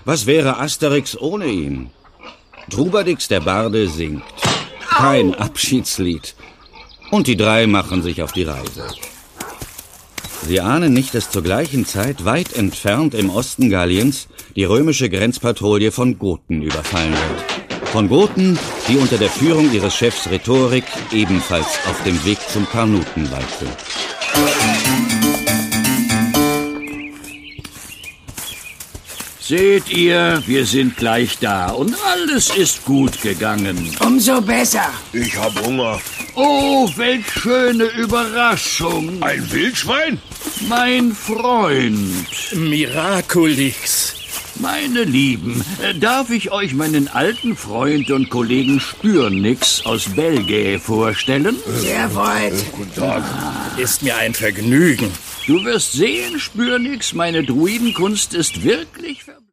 Was wäre Asterix ohne ihn? Trubadix der Barde singt. Kein Abschiedslied. Und die drei machen sich auf die Reise. Sie ahnen nicht, dass zur gleichen Zeit weit entfernt im Osten Galliens die römische Grenzpatrouille von Goten überfallen wird. Von Goten, die unter der Führung ihres Chefs Rhetorik ebenfalls auf dem Weg zum Carnutenwald sind. Seht ihr, wir sind gleich da und alles ist gut gegangen. Umso besser. Ich hab Hunger. Oh, welch schöne Überraschung. Ein Wildschwein? Mein Freund. Miraculix. Meine Lieben, darf ich euch meinen alten Freund und Kollegen Spürnix aus Belgä vorstellen? Sehr freut. Guten Tag. Ist mir ein Vergnügen. Du wirst sehen, Spürnix, meine Druidenkunst ist wirklich